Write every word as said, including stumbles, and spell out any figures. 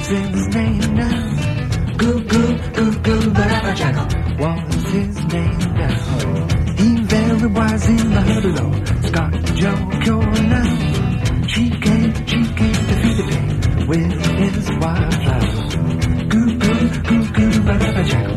What's his name now? Goo goo goo goo Baraba Jackal. What's his name now? He very wise in the huddle. Scott Joe Cure now. She came, she came to feed the pig with his wildflower. Goo goo goo goo Baraba Jackal.